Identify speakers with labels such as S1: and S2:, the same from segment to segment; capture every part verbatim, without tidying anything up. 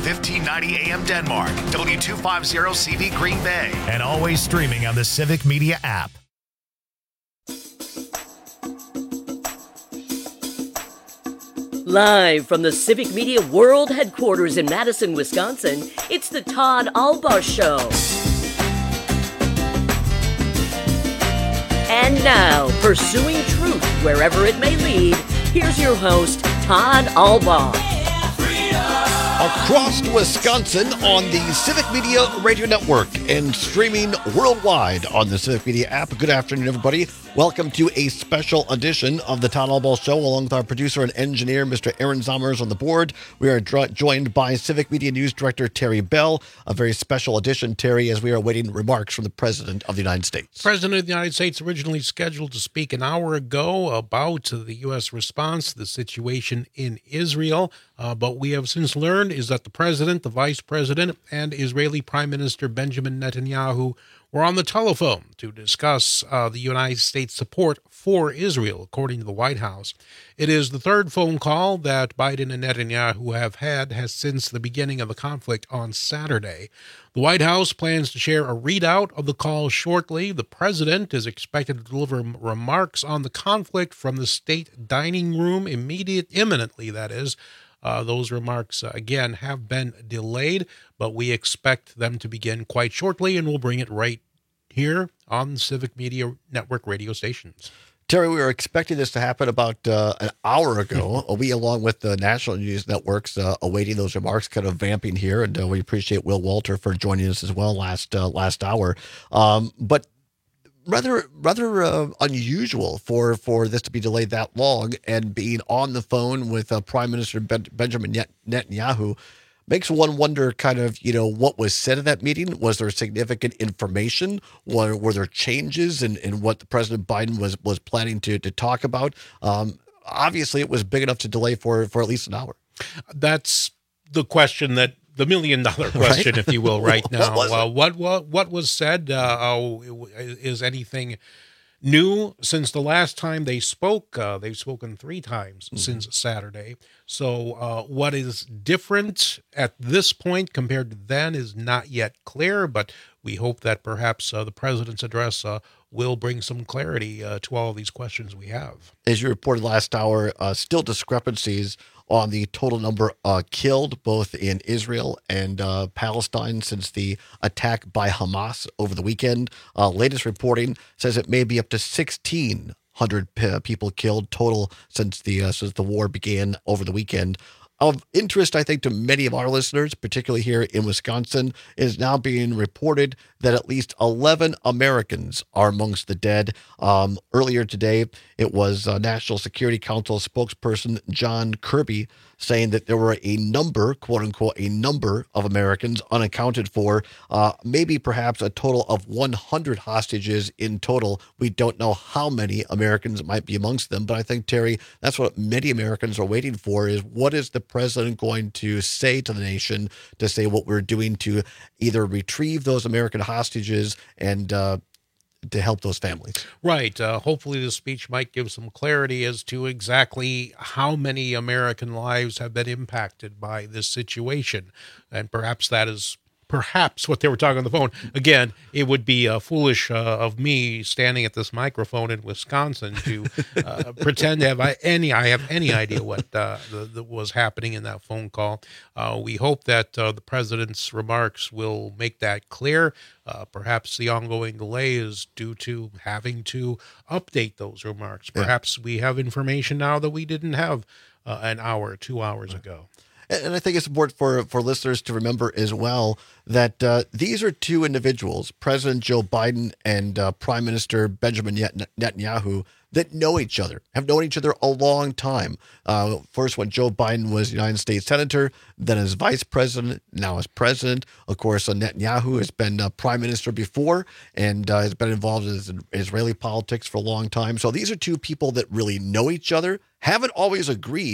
S1: fifteen ninety A M Denmark, W two fifty C V Green Bay, and always streaming on the Civic Media app.
S2: Live from the Civic Media World Headquarters in Madison, Wisconsin, it's the Todd Albaugh Show. And now, pursuing truth wherever it may lead, here's your host, Todd Albaugh.
S3: Across Wisconsin on the Civic Media Radio Network and streaming worldwide on the Civic Media app. Good afternoon, everybody. Welcome to a special edition of the Todd Albaugh Show, along with our producer and engineer, Mister Aaron Zommers, on the board. We are dr- joined by Civic Media News Director Terry Bell. A very special edition, Terry, as we are awaiting remarks from the President of the United States.
S4: President of the United States originally scheduled to speak an hour ago about the U S response to the situation in Israel. Uh, but we have since learned is that the President, the Vice President, and Israeli Prime Minister Benjamin Netanyahu were on the telephone to discuss uh, the United States support for Israel, according to the White House. It is the third phone call that Biden and Netanyahu have had has since the beginning of the conflict on Saturday. The White House plans to share a readout of the call shortly. The president is expected to deliver remarks on the conflict from the state dining room immediate, imminently, that is. Uh, those remarks, uh, again, have been delayed, but we expect them to begin quite shortly, and we'll bring it right here on the Civic Media Network radio stations.
S3: Terry, we were expecting this to happen about uh, an hour ago. We, along with the national news networks, uh, awaiting those remarks, kind of vamping here, and uh, we appreciate Will Walter for joining us as well last uh, last hour. Um, but rather rather uh, unusual for, for this to be delayed that long, and being on the phone with uh, Prime Minister ben- Benjamin Net- Netanyahu makes one wonder kind of, you know, what was said at that meeting. Was there significant information? Were, were there changes in, in what the President Biden was was planning to, to talk about? Um, obviously, it was big enough to delay for, for at least an hour.
S4: That's the question that the million dollar question, right? If you will, right now.
S3: what, was
S4: uh, what what what was said? Uh, oh, is anything new since the last time they spoke? Uh, they've spoken three times mm-hmm. since Saturday. So uh, what is different at this point compared to then is not yet clear, but we hope that perhaps uh, the president's address uh, will bring some clarity uh, to all of these questions we have.
S3: As you reported last hour, uh, still discrepancies on the total number uh, killed, both in Israel and uh, Palestine, since the attack by Hamas over the weekend. Uh, latest reporting says it may be up to sixteen hundred p- people killed total since the uh, since the war began over the weekend. Of interest, I think, to many of our listeners, particularly here in Wisconsin, is now being reported that at least eleven Americans are amongst the dead. Um, earlier today, it was uh, National Security Council spokesperson John Kirby saying that there were a number, quote unquote, a number of Americans unaccounted for, uh, maybe perhaps a total of one hundred hostages in total. We don't know how many Americans might be amongst them, but I think, Terry, that's what many Americans are waiting for, is what is the president going to say to the nation, to say what we're doing to either retrieve those American hostages and uh, to help those families.
S4: Right. Uh, hopefully the speech might give some clarity as to exactly how many American lives have been impacted by this situation. And perhaps that is perhaps what they were talking on the phone. Again, it would be uh, foolish uh, of me standing at this microphone in Wisconsin to uh, pretend to have I, any I have any idea what uh, the, the was happening in that phone call. Uh, we hope that uh, the president's remarks will make that clear. Uh, perhaps the ongoing delay is due to having to update those remarks. Perhaps yeah. we have information now that we didn't have uh, an hour, two hours right. ago.
S3: And I think it's important for, for listeners to remember as well that uh, these are two individuals, President Joe Biden and uh, Prime Minister Benjamin Netanyahu, that know each other, have known each other a long time. Uh, first, when Joe Biden was United States Senator, then as Vice President, now as President. Of course, uh, Netanyahu has been uh, Prime Minister before and uh, has been involved in Israeli politics for a long time. So these are two people that really know each other, haven't always agreed,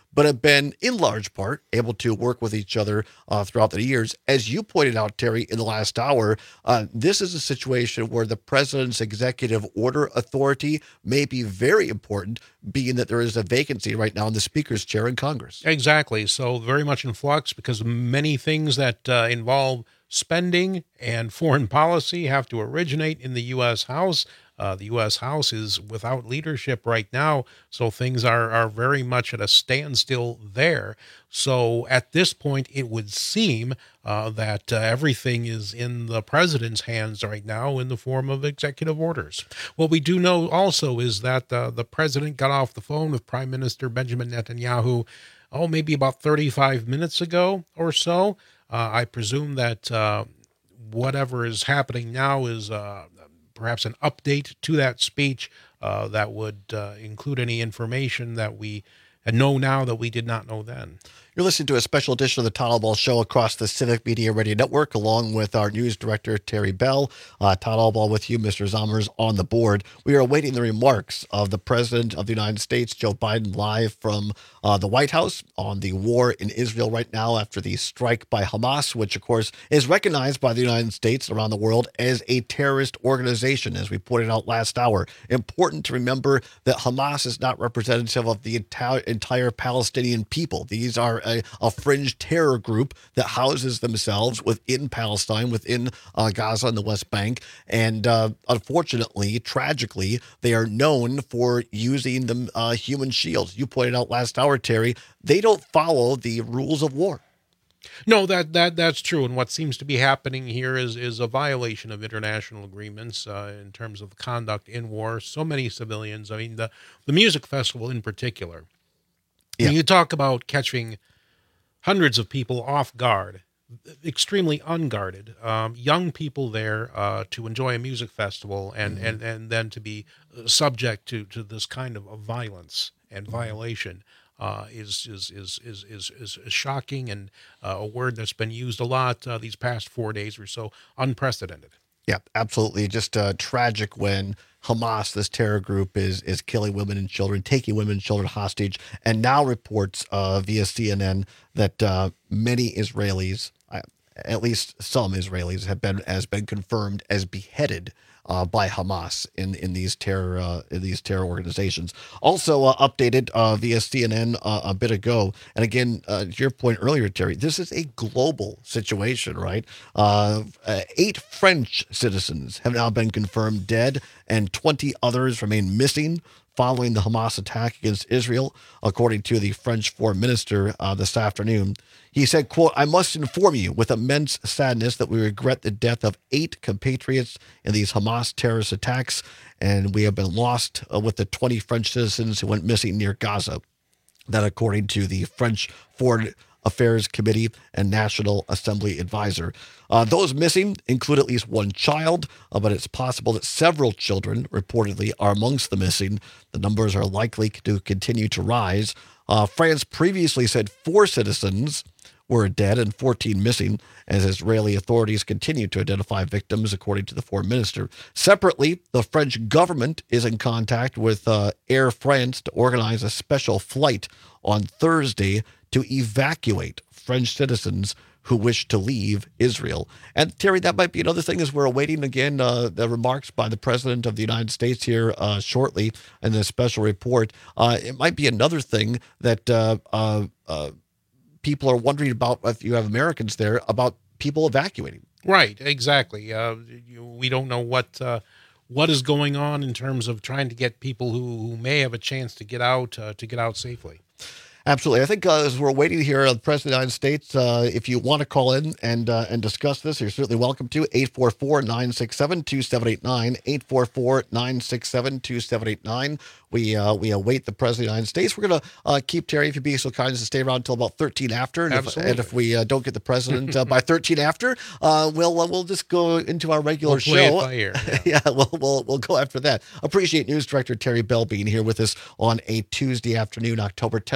S3: but have been, in large part, able to work with each other uh, throughout the years. As you pointed out, Terry, in the last hour, uh, this is a situation where the president's executive order authority may be very important, being that there is a vacancy right now in the Speaker's chair in Congress.
S4: Exactly. So very much in flux because many things that uh, involve spending and foreign policy have to originate in the U S. House. Uh, the U S. House is without leadership right now, so things are, are very much at a standstill there. So at this point, it would seem uh, that uh, everything is in the president's hands right now in the form of executive orders. What we do know also is that uh, the president got off the phone with Prime Minister Benjamin Netanyahu, oh, maybe about thirty-five minutes ago or so. Uh, I presume that uh, whatever is happening now is uh, perhaps an update to that speech uh, that would uh, include any information that we know now that we did not know then.
S3: You're listening to a special edition of the Todd Albaugh Show across the Civic Media Radio Network, along with our news director, Terry Bell. Uh, Todd Albaugh with you, Mister Zommers on the board. We are awaiting the remarks of the President of the United States, Joe Biden, live from uh, the White House on the war in Israel right now after the strike by Hamas, which, of course, is recognized by the United States around the world as a terrorist organization, as we pointed out last hour. Important to remember that Hamas is not representative of the entire, entire Palestinian people. These are A, a fringe terror group that houses themselves within Palestine, within uh, Gaza and the West Bank. And uh, unfortunately, tragically, they are known for using the uh, human shields. You pointed out last hour, Terry, they don't follow the rules of war.
S4: No, that, that that's true. And what seems to be happening here is, is a violation of international agreements uh, in terms of conduct in war. So many civilians, I mean, the, the music festival in particular. Yeah. When you talk about catching hundreds of people off guard, extremely unguarded, um, young people there uh, to enjoy a music festival and, mm-hmm. and, and then to be subject to, to this kind of, of violence and violation uh, is, is, is, is, is, is, is shocking and uh, a word that's been used a lot uh, these past four days or so, unprecedented.
S3: Yeah, absolutely. Just uh, tragic when Hamas, this terror group, is is killing women and children, taking women and children hostage, and now reports uh, via C N N that uh, many Israelis, uh, at least some Israelis, have been has been confirmed as beheaded uh, by Hamas in in these terror uh, in these terror organizations. Also uh, updated uh, via C N N uh, a bit ago, and again, uh, to your point earlier, Terry, this is a global situation, right? Uh, uh, eight French citizens have now been confirmed dead, and twenty others remain missing following the Hamas attack against Israel, according to the French foreign minister uh, this afternoon. He said, quote, "I must inform you with immense sadness that we regret the death of eight compatriots in these Hamas terrorist attacks, and we have been lost uh, with the twenty French citizens who went missing near Gaza." That according to the French Foreign Affairs Committee and National Assembly advisor. Uh, those missing include at least one child, uh, but it's possible that several children reportedly are amongst the missing. The numbers are likely to continue to rise. Uh, France previously said four citizens were dead and fourteen missing, as Israeli authorities continue to identify victims, according to the foreign minister. Separately, the French government is in contact with uh, Air France to organize a special flight on Thursday to evacuate French citizens who wish to leave Israel. And Terry, that might be another thing as we're awaiting, again, uh, the remarks by the President of the United States here uh, shortly in this special report. Uh, it might be another thing that uh, uh, uh, people are wondering about, if you have Americans there, about people evacuating.
S4: Right, exactly. Uh, you, we don't know what uh, what is going on in terms of trying to get people who, who may have a chance to get out, uh, to get out safely.
S3: Absolutely. I think uh, as we're waiting here, uh, the President of the United States, uh, if you want to call in and uh, and discuss this, you're certainly welcome to. eight four four, nine six seven, two seven eight nine, eight four four, nine six seven, two seven eight nine. We uh, we await the President of the United States. We're going to uh, keep Terry, if you'd be so kind as to stay around until about thirteen after. And
S4: Absolutely.
S3: If, and if we uh, don't get the President uh, by thirteen after, uh, we'll uh, we'll just go into our regular
S4: we'll play
S3: show.
S4: It by ear, yeah,
S3: yeah we'll, we'll, we'll go after that. Appreciate News Director Terry Bell being here with us on a Tuesday afternoon, October tenth, twenty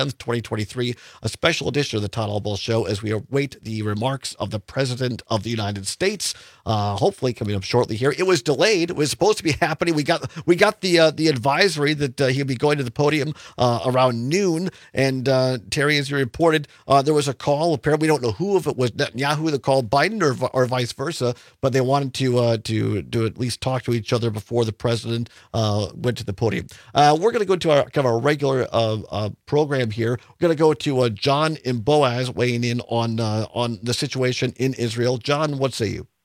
S3: twenty-three, a special edition of the Todd Albaugh Show as we await the remarks of the President of the United States, uh, hopefully coming up shortly here. It was delayed. It was supposed to be happening. We got we got the uh, the advisory that uh, he'll be going to the podium uh, around noon. And uh, Terry, as you reported, uh, there was a call. Apparently, we don't know who, if it was Netanyahu that called Biden or, or vice versa, but they wanted to uh, to to at least talk to each other before the president uh, went to the podium. Uh, we're going to go to our kind of our regular uh, uh, program here. We're going to go to uh, John in Boaz weighing in on uh, on the situation in Israel. John, what say you?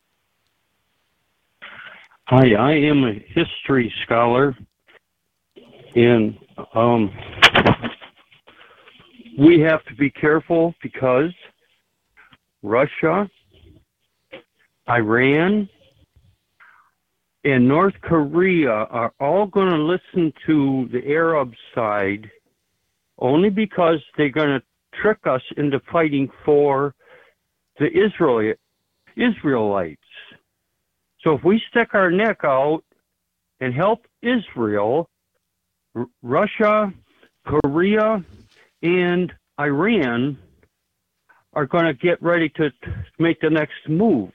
S5: Hi, I am a history scholar, and um, we have to be careful because Russia, Iran, and North Korea are all going to listen to the Arab side only because they're going to trick us into fighting for the Israel, Israelites. So if we stick our neck out and help Israel, R- Russia, Korea, and Iran are going to get ready to t- make the next move.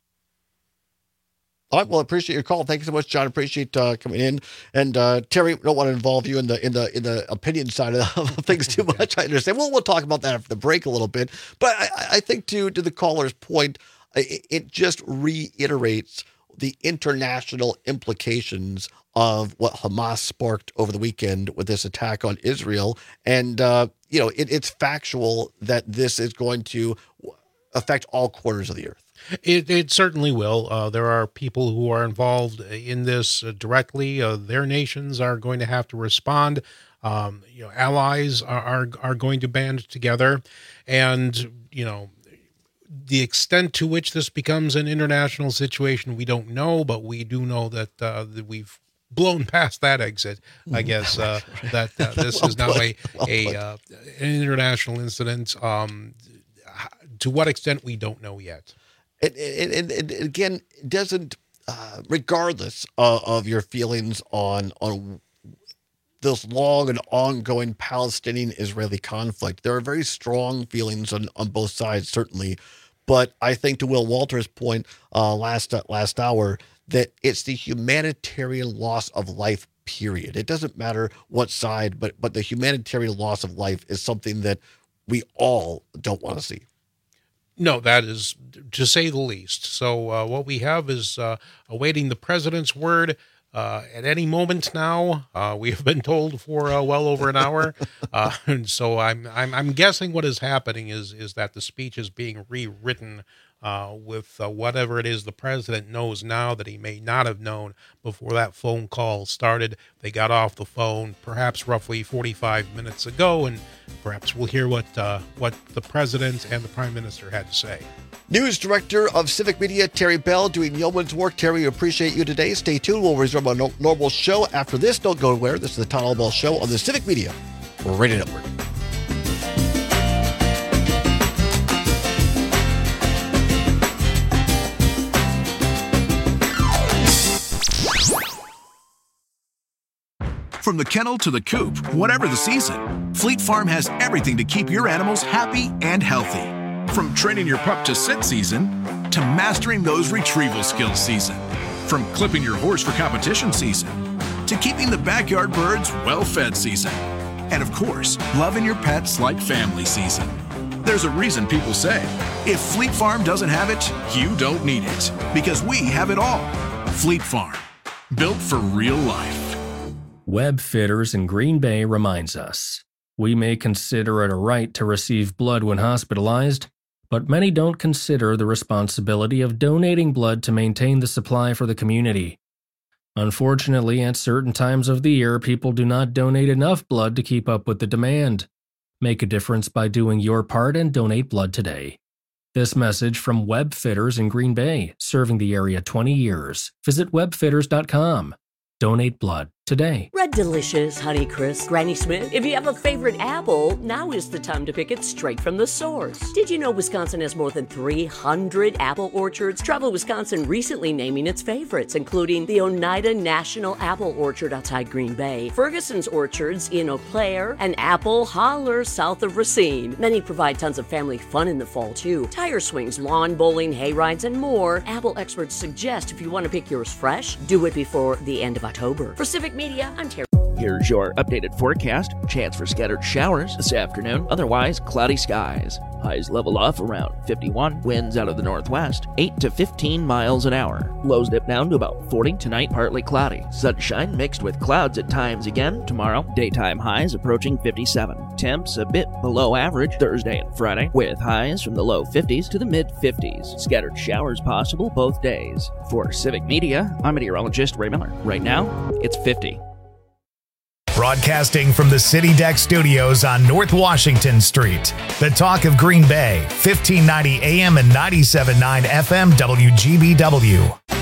S3: All right, well, I appreciate your call. Thank you so much, John. Appreciate uh, coming in. And uh, Terry, don't want to involve you in the in the in the opinion side of things too much. I understand. Well, we'll talk about that after the break a little bit. But I, I think to to the caller's point, it, it just reiterates the international implications of what Hamas sparked over the weekend with this attack on Israel. And, uh, you know, it, it's factual that this is going to affect all corners of the earth.
S4: It, it certainly will. Uh, there are people who are involved in this uh, directly. Uh, their nations are going to have to respond. Um, you know, allies are, are, are going to band together. And, you know, the extent to which this becomes an international situation, we don't know, but we do know that, uh, that we've blown past that exit, I guess, uh, that uh, this
S3: well
S4: is now a,
S3: well
S4: a uh, an international incident. Um, to what extent, we don't know yet.
S3: It, it, it, it again, doesn't, uh, regardless of, of your feelings on on this long and ongoing Palestinian-Israeli conflict, there are very strong feelings on, on both sides, certainly. But I think to Will Walter's point uh, last uh, last hour, that it's the humanitarian loss of life, period. It doesn't matter what side, but but the humanitarian loss of life is something that we all don't want to see.
S4: No, that is to say the least. So uh, what we have is uh, awaiting the president's word. Uh, at any moment now, uh, we have been told for uh, well over an hour, uh, and so I'm, I'm I'm guessing what is happening is is that the speech is being rewritten uh, with uh, whatever it is the president knows now that he may not have known before that phone call started. They got off the phone perhaps roughly forty-five minutes ago, and perhaps we'll hear what uh, what the president and the prime minister had to say.
S3: News Director of Civic Media, Terry Bell, doing yeoman's work. Terry, we appreciate you today. Stay tuned. We'll resume our no- normal show after this. Don't go anywhere. This is the Todd Albaugh Show on the Civic Media Radio Network.
S6: From the kennel to the coop, whatever the season, Fleet Farm has everything to keep your animals happy and healthy. From training your pup to sit season, to mastering those retrieval skills season. From clipping your horse for competition season, to keeping the backyard birds well-fed season. And of course, loving your pets like family season. There's a reason people say, if Fleet Farm doesn't have it, you don't need it. Because we have it all. Fleet Farm, built for real life.
S7: Web Fitters in Green Bay reminds us, we may consider it a right to receive blood when hospitalized, but many don't consider the responsibility of donating blood to maintain the supply for the community. Unfortunately, at certain times of the year, people do not donate enough blood to keep up with the demand. Make a difference by doing your part and donate blood today. This message from Web Fitters in Green Bay, serving the area twenty years. Visit web fitters dot com. Donate blood today.
S2: Red Delicious, Honeycrisp, Granny Smith. If you have a favorite apple, now is the time to pick it straight from the source. Did you know Wisconsin has more than three hundred apple orchards? Travel Wisconsin recently naming its favorites, including the Oneida National Apple Orchard outside Green Bay, Ferguson's Orchards in Eau Claire, and Apple Holler south of Racine. Many provide tons of family fun in the fall, too. Tire swings, lawn bowling, hay rides, and more. Apple experts suggest if you want to pick yours fresh, do it before the end of October. For Civic Media, I'm Terry.
S8: Here's your updated forecast. Chance for scattered showers this afternoon. Otherwise, cloudy skies. Highs level off around fifty-one. Winds out of the northwest, eight to fifteen miles an hour. Lows dip down to about forty. Tonight, partly cloudy. Sunshine mixed with clouds at times again. Tomorrow, daytime highs approaching fifty-seven. Temps a bit below average Thursday and Friday, with highs from the low fifties to the mid fifties. Scattered showers possible both days. For Civic Media, I'm meteorologist Ray Miller. Right now, it's fifty.
S1: Broadcasting from the City Deck Studios on North Washington Street. The talk of Green Bay, fifteen ninety A M and ninety-seven point nine F M W G B W.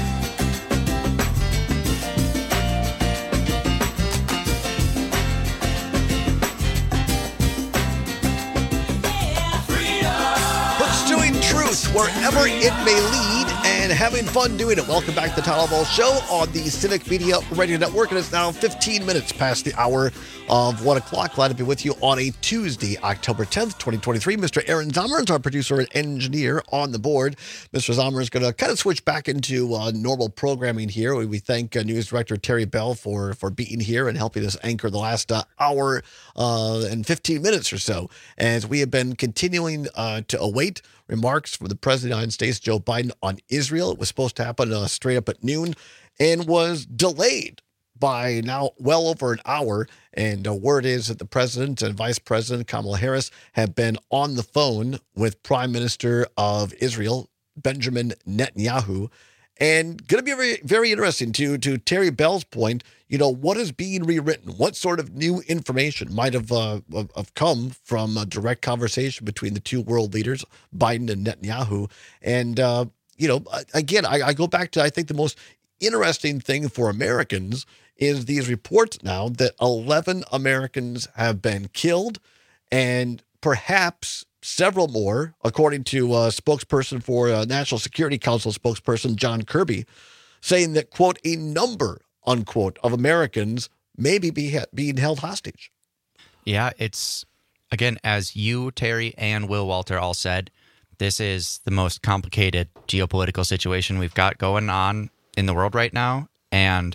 S3: Pursuing truth wherever it may lead and having fun doing it. Welcome back to the Town Hall Show on the Civic Media Radio Network. And it's now fifteen minutes past the hour of one o'clock. Glad to be with you on a Tuesday, October tenth, twenty twenty-three. Mister Aaron Zommers, our producer and engineer on the board. Mister Zommers is going to kind of switch back into uh, normal programming here. We, we thank uh, News Director Terry Bell for, for being here and helping us anchor the last uh, hour uh, and fifteen minutes or so, as we have been continuing uh, to await remarks from the President of the United States, Joe Biden, on Israel. It was supposed to happen uh, straight up at noon and was delayed by now well over an hour. And uh, word is that the President and Vice President Kamala Harris have been on the phone with Prime Minister of Israel, Benjamin Netanyahu. And going to be very, very interesting to, to Terry Bell's point, you know, what is being rewritten? What sort of new information might have, uh, have come from a direct conversation between the two world leaders, Biden and Netanyahu? And, uh, you know, again, I, I go back to, I think the most interesting thing for Americans is these reports now that eleven Americans have been killed and perhaps several more, according to a spokesperson for uh, National Security Council spokesperson John Kirby, saying that, quote, a number, unquote, of Americans may be, be being held hostage.
S9: Yeah, it's, again, as you, Terry, and Will Walter all said, this is the most complicated geopolitical situation we've got going on in the world right now. And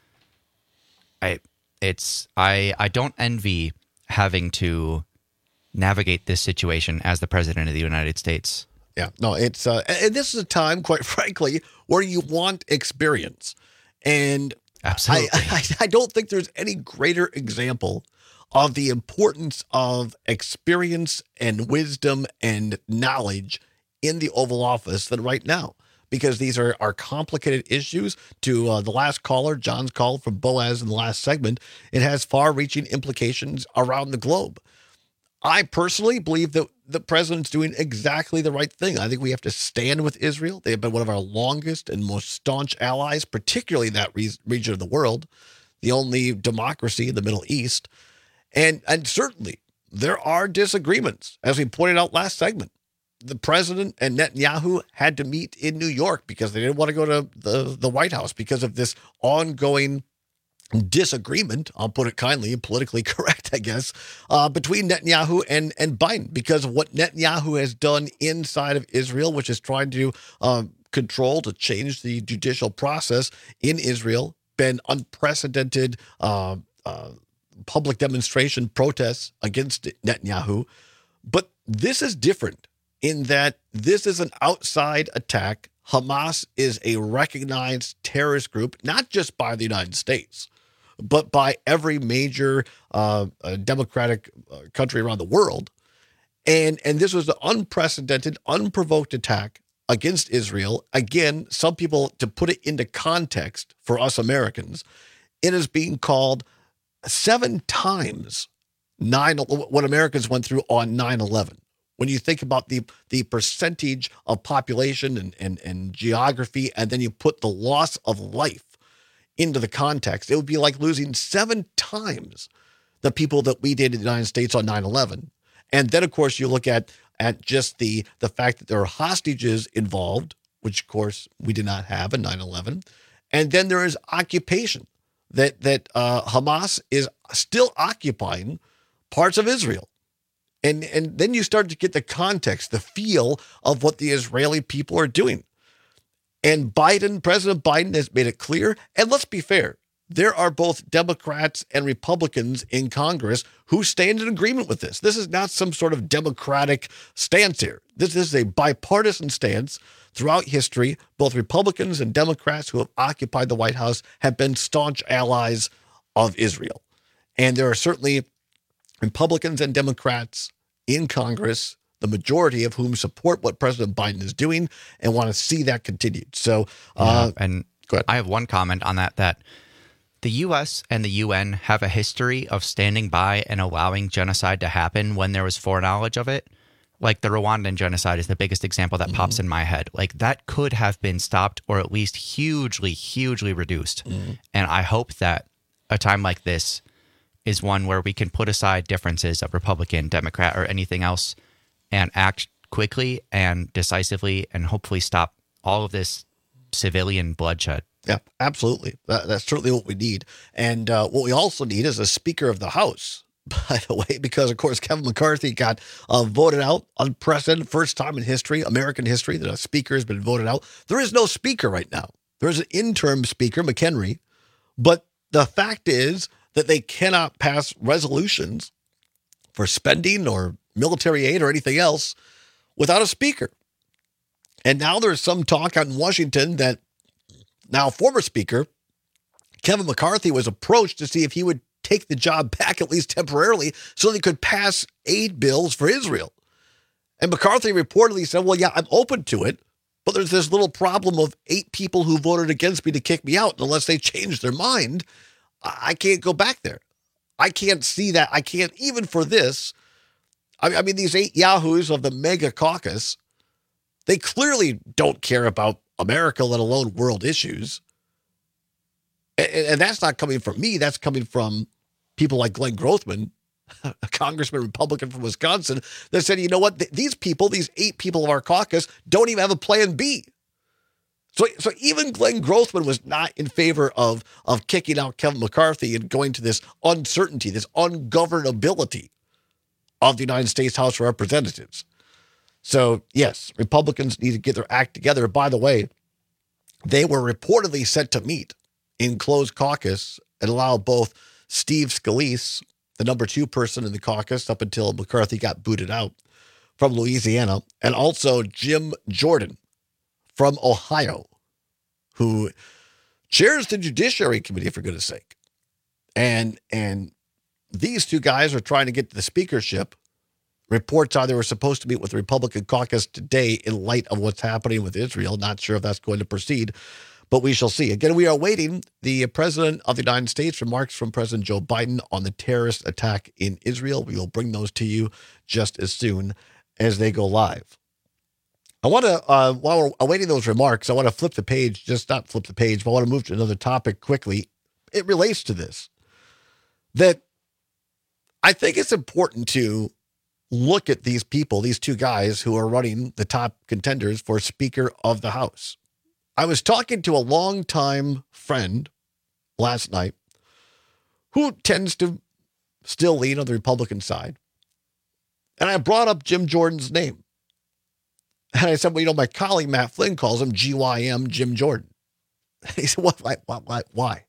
S9: I, it's, I, I don't envy having to navigate this situation as the President of the United States.
S3: Yeah, no, it's, uh, and this is a time, quite frankly, where you want experience. And
S9: Absolutely.
S3: I, I, I don't think there's any greater example of the importance of experience and wisdom and knowledge in the Oval Office than right now, because these are, are complicated issues. To uh, the last caller, John's call from Boaz in the last segment, it has far-reaching implications around the globe. I personally believe that the president's doing exactly the right thing. I think we have to stand with Israel. They have been one of our longest and most staunch allies, particularly in that re- region of the world, the only democracy in the Middle East. And, and certainly there are disagreements, as we pointed out last segment. The president and Netanyahu had to meet in New York because they didn't want to go to the, the White House because of this ongoing disagreement, I'll put it kindly, politically correct, I guess, uh, between Netanyahu and, and Biden because of what Netanyahu has done inside of Israel, which is trying to uh, control, to change the judicial process in Israel, been unprecedented uh, uh, public demonstration protests against Netanyahu. But this is different in that this is an outside attack. Hamas is a recognized terrorist group, not just by the United States, but by every major uh, uh, democratic uh, country around the world. And, and this was an unprecedented, unprovoked attack against Israel. Again, some people, to put it into context for us Americans, it is being called seven times nine what Americans went through on nine eleven. When you think about the the percentage of population and, and, and geography, and then you put the loss of life into the context, it would be like losing seven times the people that we did in the United States on nine eleven. And then, of course, you look at, at just the, the fact that there are hostages involved, which, of course, we did not have in nine eleven. And then there is occupation, that, that uh, Hamas is still occupying parts of Israel. And, and then you start to get the context, the feel of what the Israeli people are doing. And Biden, President Biden has made it clear. And let's be fair, there are both Democrats and Republicans in Congress who stand in agreement with this. This is not some sort of Democratic stance here. This is a bipartisan stance. Throughout history, both Republicans and Democrats who have occupied the White House have been staunch allies of Israel. And there are certainly Republicans and Democrats in Congress, the majority of whom support what President Biden is doing and want to see that continued. So, uh,
S9: yeah, and
S3: go ahead.
S9: I have one comment on that, that the U S and the U N have a history of standing by and allowing genocide to happen when there was foreknowledge of it. Like the Rwandan genocide is the biggest example that mm-hmm. pops in my head. Like that could have been stopped or at least hugely, hugely reduced. Mm-hmm. And I hope that a time like this is one where we can put aside differences of Republican, Democrat, or anything else and act quickly and decisively and hopefully stop all of this civilian bloodshed.
S3: Yeah, absolutely. That, that's certainly what we need. And uh, what we also need is a Speaker of the House, by the way, because, of course, Kevin McCarthy got uh, voted out, unprecedented, first time in history, American history, that a speaker has been voted out. There is no speaker right now. There's an interim speaker, McHenry, but the fact is that they cannot pass resolutions for spending or military aid or anything else without a speaker. And now there's some talk out in Washington that now former Speaker Kevin McCarthy was approached to see if he would take the job back, at least temporarily, so they could pass aid bills for Israel. And McCarthy reportedly said, well, yeah, I'm open to it, but there's this little problem of eight people who voted against me to kick me out. Unless they change their mind, I can't go back there. I can't see that. I can't, even for this. I mean, these eight yahoos of the mega caucus, they clearly don't care about America, let alone world issues. And, and that's not coming from me. That's coming from people like Glenn Grothman, a congressman, Republican from Wisconsin, that said, you know what, Th- these people, these eight people of our caucus don't even have a plan B. So, so even Glenn Grothman was not in favor of, of kicking out Kevin McCarthy and going to this uncertainty, this ungovernability of the United States House of Representatives. So, yes, Republicans need to get their act together. By the way, they were reportedly set to meet in closed caucus and allow both Steve Scalise, the number two person in the caucus up until McCarthy got booted out, from Louisiana, and also Jim Jordan from Ohio, who chairs the Judiciary Committee, for goodness sake. And, and these two guys are trying to get to the speakership. Reports are they were supposed to meet with the Republican caucus today in light of what's happening with Israel. Not sure if that's going to proceed, but we shall see. Again, we are awaiting the President of the United States remarks from President Joe Biden on the terrorist attack in Israel. We will bring those to you just as soon as they go live. I want to, uh, while we're awaiting those remarks, I want to flip the page, just not flip the page, but I want to move to another topic quickly. It relates to this, that I think it's important to look at these people, these two guys who are running the top contenders for Speaker of the House. I was talking to a longtime friend last night who tends to still lean on the Republican side. And I brought up Jim Jordan's name. And I said, well, you know, my colleague Matt Flynn calls him G Y M, Jim Jordan. And he said, what, why, why, why?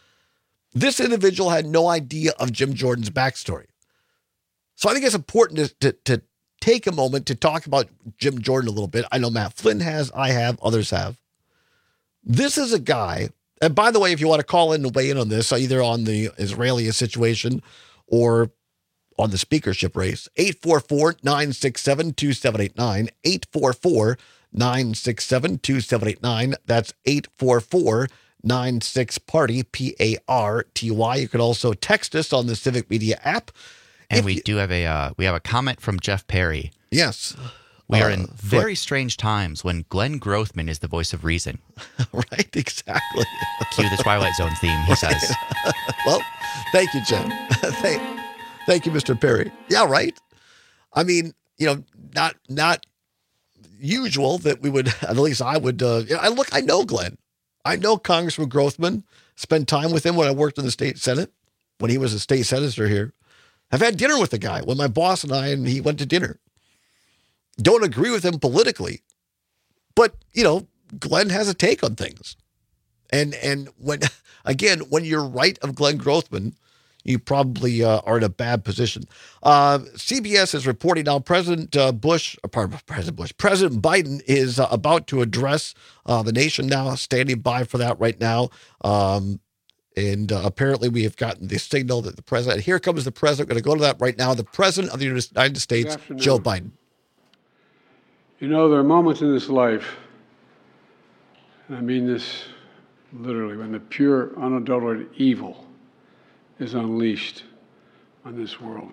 S3: This individual had no idea of Jim Jordan's backstory. So I think it's important to, to, to take a moment to talk about Jim Jordan a little bit. I know Matt Flynn has, I have, others have. This is a guy, and by the way, if you want to call in and weigh in on this, either on the Israeli situation or on the speakership race, eight four four, nine six seven, two seven eight nine, eight four four, nine six seven, two seven eight nine. That's eight four four, nine six, party, P A R T Y. You can also text us on the Civic Media app.
S9: And
S3: If
S9: we
S3: you,
S9: do have a uh, we have a comment from Jeff Perry.
S3: Yes.
S9: We are
S3: uh,
S9: in very strange times when Glenn Grothman is the voice of reason.
S3: Right, exactly.
S9: Cue the Twilight Zone theme, he says.
S3: Well, thank you, Jim. thank, thank you, Mister Perry. Yeah, right. I mean, you know, not not usual that we would, at least I would, uh, you know, I look, I know Glenn. I know Congressman Grothman, spent time with him when I worked in the state Senate, when he was a state senator here. I've had dinner with the guy when my boss and I and he went to dinner. Don't agree with him politically, but, you know, Glenn has a take on things. And, and when, again, when you're right of Glenn Grothman, you probably uh, are in a bad position. Uh, C B S is reporting now President uh, Bush, or pardon, President Bush, President Biden is uh, about to address uh, the nation now, standing by for that right now. Um, and uh, apparently we have gotten the signal that the president, here comes the president, going to go to that right now, the president of the United States, Joe Biden.
S10: You know, there are moments in this life, and I mean this literally, when the pure, unadulterated evil is unleashed on this world.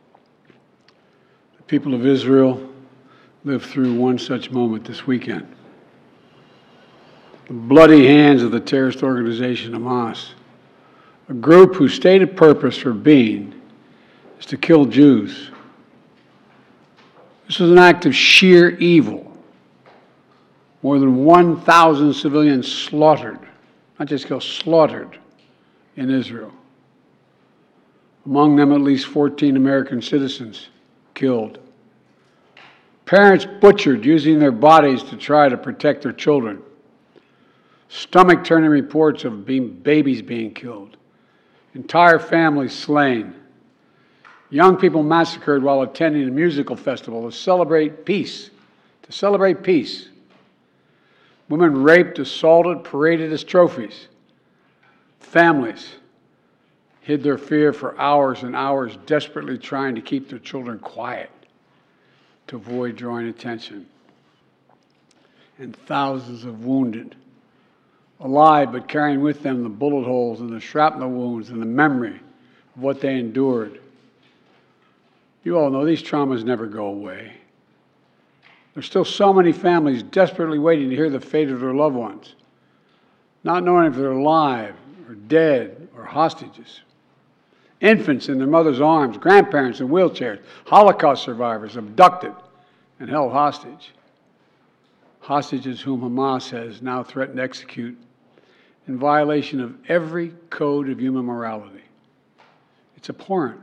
S10: The people of Israel lived through one such moment this weekend. The bloody hands of the terrorist organization Hamas, a group whose stated purpose for being is to kill Jews. This was an act of sheer evil. More than one thousand civilians slaughtered, not just killed, slaughtered in Israel. Among them, at least fourteen American citizens killed. Parents butchered using their bodies to try to protect their children. Stomach-turning reports of being, babies being killed. Entire families slain. Young people massacred while attending a musical festival to celebrate peace. To celebrate peace. Women raped, assaulted, paraded as trophies. Families hid their fear for hours and hours, desperately trying to keep their children quiet to avoid drawing attention. And thousands of wounded, alive but carrying with them the bullet holes and the shrapnel wounds and the memory of what they endured. You all know these traumas never go away. There's still so many families desperately waiting to hear the fate of their loved ones, not knowing if they're alive or dead or hostages. Infants in their mother's arms, grandparents in wheelchairs, Holocaust survivors abducted and held hostage. Hostages whom Hamas has now threatened to execute in violation of every code of human morality. It's abhorrent.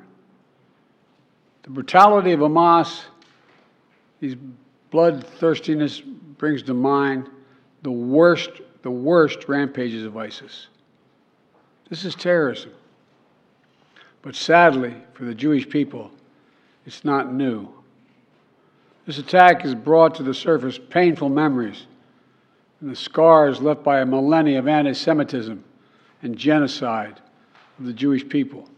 S10: The brutality of Hamas, these bloodthirstiness brings to mind the worst, the worst rampages of ISIS. This is terrorism. But sadly, for the Jewish people, it's not new. This attack has brought to the surface painful memories and the scars left by a millennia of anti-Semitism and genocide of the Jewish people.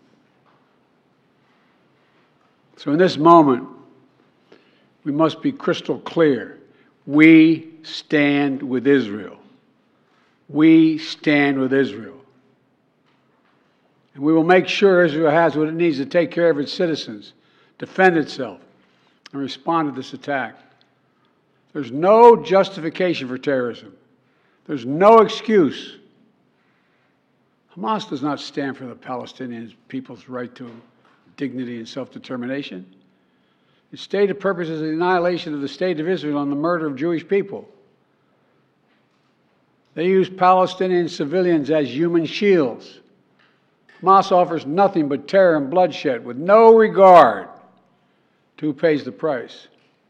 S10: So in this moment, we must be crystal clear. We stand with Israel. We stand with Israel. And we will make sure Israel has what it needs to take care of its citizens, defend itself, and respond to this attack. There's no justification for terrorism. There's no excuse. Hamas does not stand for the Palestinian people's right to dignity and self-determination. Its stated purpose is the annihilation of the state of Israel and the murder of Jewish people. They use Palestinian civilians as human shields. Hamas offers nothing but terror and bloodshed with no regard to who pays the price.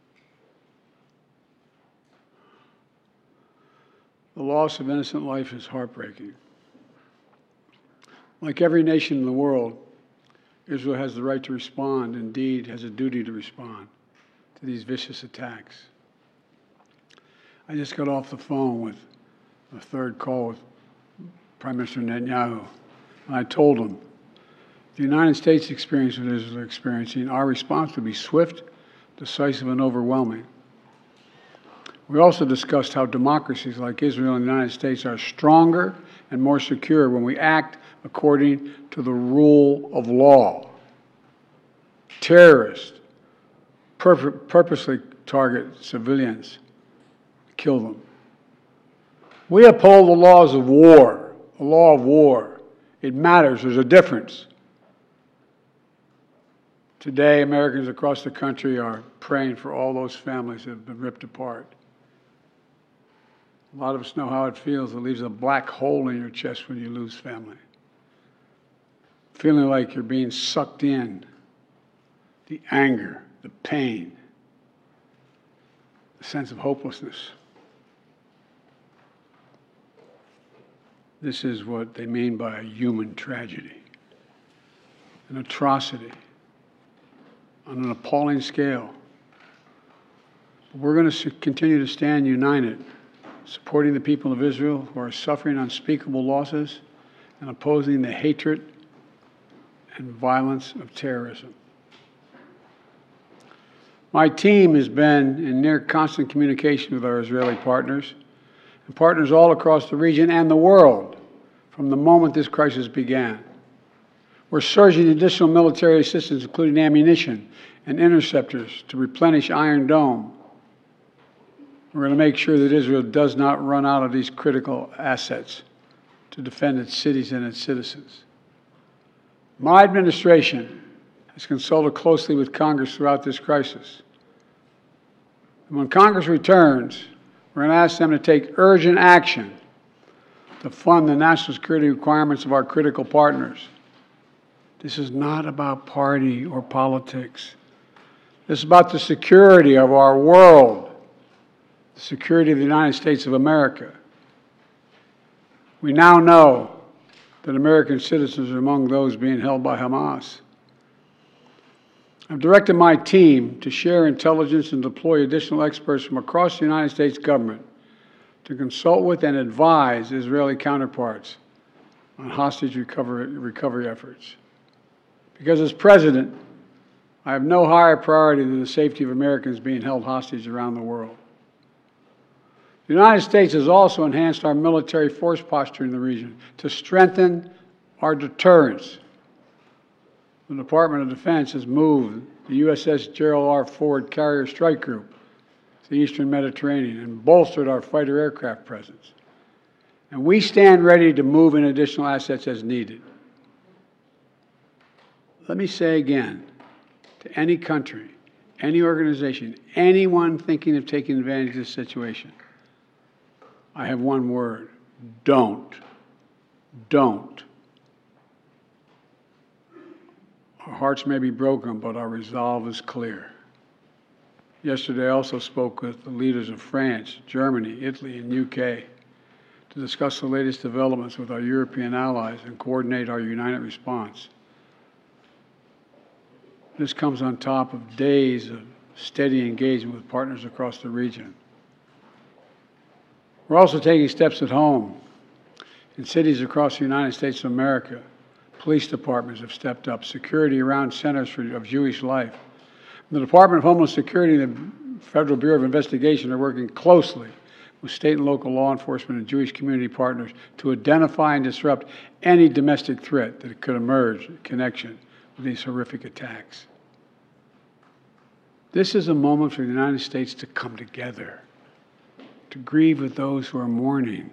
S10: The loss of innocent life is heartbreaking. Like every nation in the world, Israel has the right to respond, indeed has a duty to respond to these vicious attacks. I just got off the phone with a third call with Prime Minister Netanyahu. And I told him, the United States experience what Israel is experiencing, our response would be swift, decisive, and overwhelming. We also discussed how democracies like Israel and the United States are stronger and more secure when we act according to the rule of law. Terrorists pur- purposely target civilians, kill them. We uphold the laws of war, the law of war. It matters. There's a difference. Today, Americans across the country are praying for all those families that have been ripped apart. A lot of us know how it feels. It leaves a black hole in your chest when you lose family. Feeling like you're being sucked in. The anger, the pain, the sense of hopelessness. This is what they mean by a human tragedy, an atrocity on an appalling scale. But we're going to continue to stand united, supporting the people of Israel who are suffering unspeakable losses and opposing the hatred and violence of terrorism. My team has been in near constant communication with our Israeli partners and partners all across the region and the world from the moment this crisis began. We're surging additional military assistance, including ammunition and interceptors, to replenish Iron Dome. We're going to make sure that Israel does not run out of these critical assets to defend its cities and its citizens. My administration has consulted closely with Congress throughout this crisis. And when Congress returns, we're going to ask them to take urgent action to fund the national security requirements of our critical partners. This is not about party or politics. This is about the security of our world, the security of the United States of America. We now know that American citizens are among those being held by Hamas. I've directed my team to share intelligence and deploy additional experts from across the United States government to consult with and advise Israeli counterparts on hostage recovery, recovery efforts. Because as president, I have no higher priority than the safety of Americans being held hostage around the world. The United States has also enhanced our military force posture in the region to strengthen our deterrence. The Department of Defense has moved the U S S Gerald R. Ford Carrier Strike Group to the Eastern Mediterranean and bolstered our fighter aircraft presence. And we stand ready to move in additional assets as needed. Let me say again, to any country, any organization, anyone thinking of taking advantage of this situation, I have one word: don't. Don't. Our hearts may be broken, but our resolve is clear. Yesterday, I also spoke with the leaders of France, Germany, Italy, and U K to discuss the latest developments with our European allies and coordinate our united response. This comes on top of days of steady engagement with partners across the region. We're also taking steps at home. In cities across the United States of America, police departments have stepped up. Security around centers for, of Jewish life. The Department of Homeland Security and the Federal Bureau of Investigation are working closely with state and local law enforcement and Jewish community partners to identify and disrupt any domestic threat that could emerge in connection with these horrific attacks. This is a moment for the United States to come together, to grieve with those who are mourning.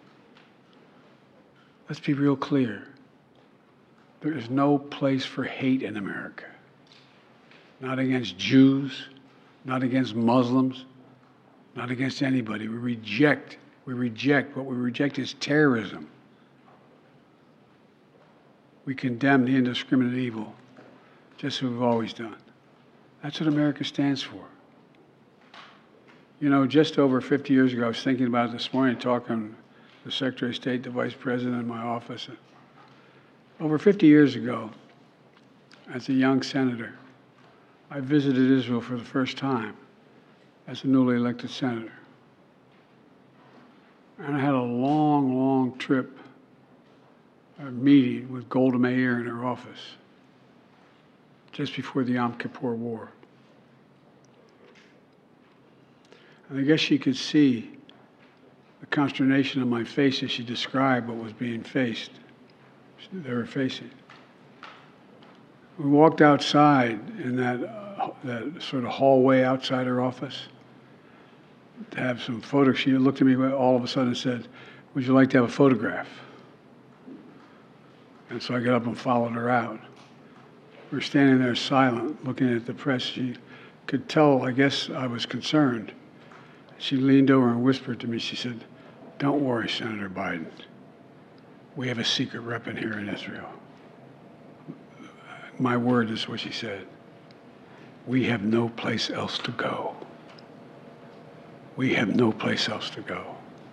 S10: Let's be real clear. There is no place for hate in America. Not against Jews, not against Muslims, not against anybody. We reject, we reject, what we reject is terrorism. We condemn the indiscriminate evil, just as we've always done. That's what America stands for. You know, just over fifty years ago, I was thinking about it this morning, talking to the Secretary of State, the Vice President in my office. Over fifty years ago, as a young senator, I visited Israel for the first time as a newly elected senator. And I had a long, long trip, a meeting with Golda Meir in her office just before the Yom Kippur War. And I guess she could see the consternation on my face as she described what was being faced, they were facing. We walked outside in that that sort of hallway outside her office to have some photos. She looked at me all of a sudden and said, "Would you like to have a photograph?" And so I got up and followed her out. We were standing there silent, looking at the press. She could tell, I guess, I was concerned. She leaned over and whispered to me. She said, "Don't worry, Senator Biden. We have a secret rep in here in Israel." My word is what she said. We have no place else to go. We have no place else to go.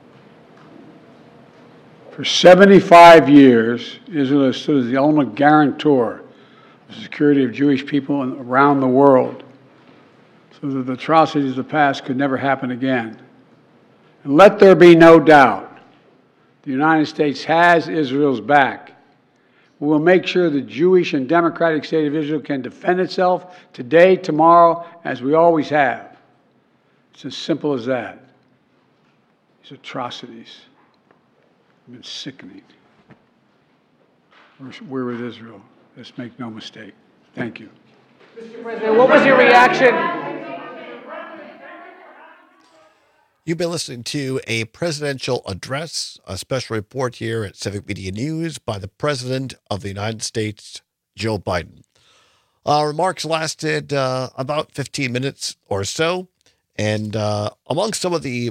S10: For seventy-five years, Israel has stood as the ultimate guarantor of the security of Jewish people around the world, so that the atrocities of the past could never happen again. And let there be no doubt, the United States has Israel's back. We will make sure the Jewish and democratic state of Israel can defend itself today, tomorrow, as we always have. It's as simple as that. These atrocities have been sickening. We're, we're with Israel. Let's make no mistake. Thank you.
S11: Mister President, what was your reaction?
S3: You've been listening to a presidential address, a special report here at Civic Media News by the President of the United States, Joe Biden. Uh, remarks lasted uh, about fifteen minutes or so. And uh, among some of the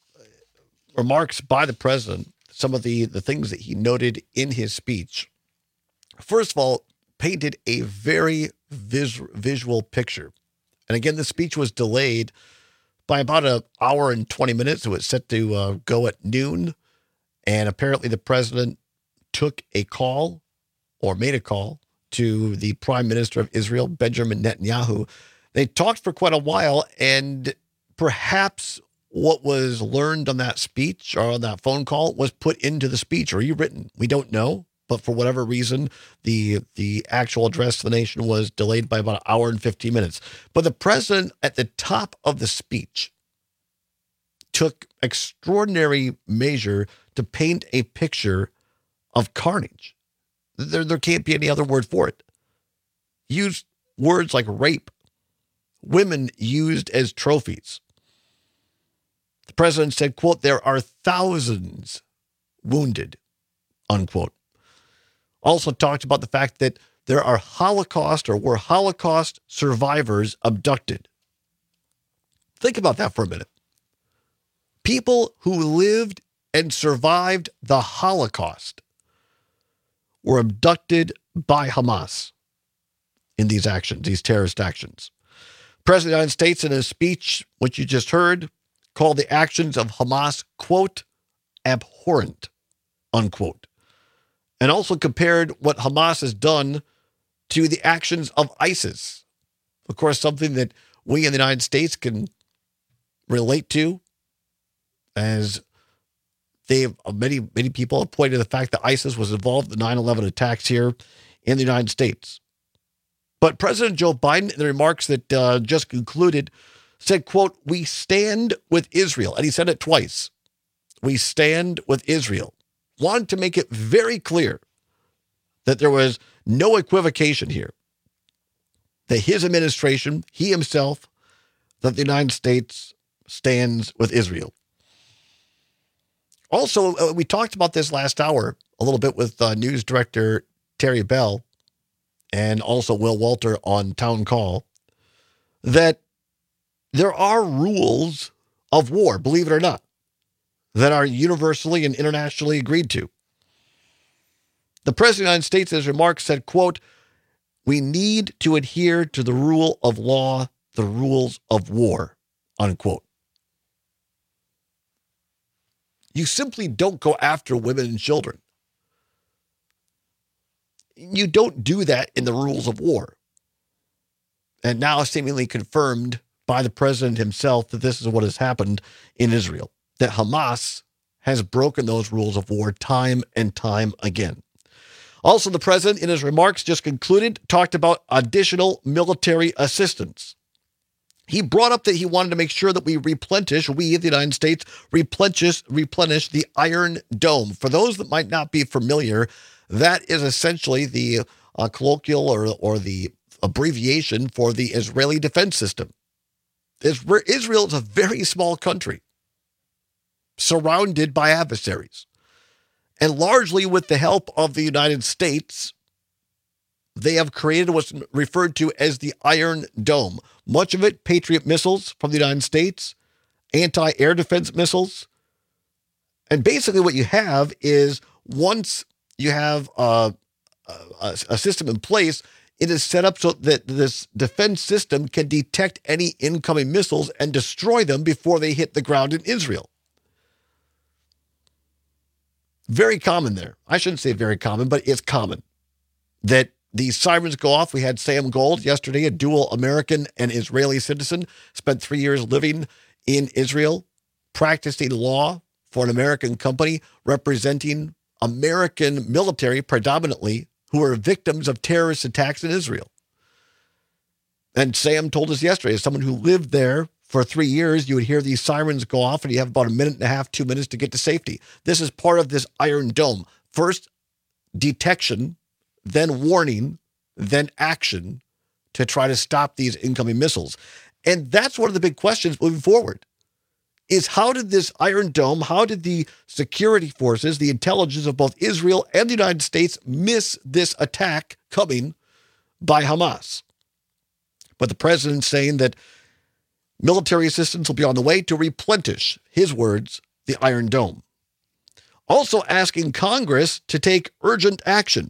S3: remarks by the president, some of the, the things that he noted in his speech, first of all, painted a very vis- visual picture. And again, the speech was delayed by about an hour and twenty minutes. It was set to uh, go at noon. And apparently the president took a call or made a call to the Prime Minister of Israel, Benjamin Netanyahu. They talked for quite a while, and perhaps what was learned on that speech or on that phone call was put into the speech or rewritten. We don't know. But for whatever reason, the the actual address to the nation was delayed by about an hour and fifteen minutes. But the president, at the top of the speech, took extraordinary measure to paint a picture of carnage. There, there can't be any other word for it. Used words like rape, women used as trophies. The president said, quote, "There are thousands wounded," unquote. Also talked about the fact that there are Holocaust or were Holocaust survivors abducted. Think about that for a minute. People who lived and survived the Holocaust were abducted by Hamas in these actions, these terrorist actions. The President of the United States, in his speech, which you just heard, called the actions of Hamas, quote, "abhorrent," unquote. And also compared what Hamas has done to the actions of ISIS. Of course, something that we in the United States can relate to, as they many, many people have pointed to the fact that ISIS was involved in the nine eleven attacks here in the United States. But President Joe Biden, in the remarks that uh, just concluded, said, quote, "We stand with Israel." And he said it twice. We stand with Israel. Wanted to make it very clear that there was no equivocation here, that his administration, he himself, that the United States stands with Israel. Also, uh, we talked about this last hour a little bit with uh, news director Terry Bell and also Will Walter on Town Call, that there are rules of war, believe it or not, that are universally and internationally agreed to. The President of the United States, in his remarks, said, quote, "We need to adhere to the rule of law, the rules of war," unquote. You simply don't go after women and children. You don't do that in the rules of war. And now seemingly confirmed by the president himself that this is what has happened in Israel, that Hamas has broken those rules of war time and time again. Also, the president, in his remarks just concluded, talked about additional military assistance. He brought up that he wanted to make sure that we replenish, we, the United States, replenish, replenish the Iron Dome. For those that might not be familiar, that is essentially the uh, colloquial or, or the abbreviation for the Israeli defense system. Israel is a very small country, surrounded by adversaries. And largely with the help of the United States, they have created what's referred to as the Iron Dome. Much of it, Patriot missiles from the United States, anti-air defense missiles. And basically what you have is once you have a, a, a system in place, it is set up so that this defense system can detect any incoming missiles and destroy them before they hit the ground in Israel. Very common there. I shouldn't say very common, but it's common that these sirens go off. We had Sam Gold yesterday, a dual American and Israeli citizen, spent three years living in Israel, practicing law for an American company, representing American military predominantly who are victims of terrorist attacks in Israel. And Sam told us yesterday, as someone who lived there for three years, you would hear these sirens go off and you have about a minute and a half, two minutes to get to safety. This is part of this Iron Dome. First, detection, then warning, then action to try to stop these incoming missiles. And that's one of the big questions moving forward, is how did this Iron Dome, how did the security forces, the intelligence of both Israel and the United States miss this attack coming by Hamas? But the president's saying that military assistance will be on the way to replenish, his words, the Iron Dome. Also asking Congress to take urgent action.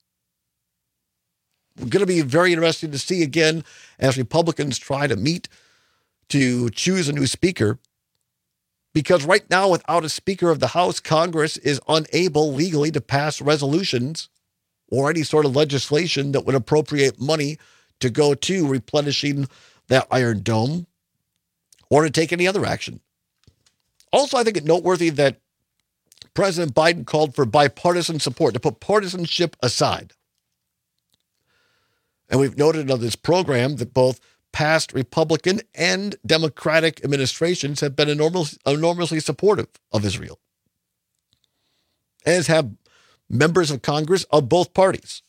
S3: We're going to be very interesting to see again as Republicans try to meet to choose a new speaker, because right now, without a Speaker of the House, Congress is unable legally to pass resolutions or any sort of legislation that would appropriate money to go to replenishing that Iron Dome or to take any other action. Also, I think it noteworthy that President Biden called for bipartisan support, to put partisanship aside. And we've noted on this program that both past Republican and Democratic administrations have been enormous, enormously supportive of Israel, as have members of Congress of both parties.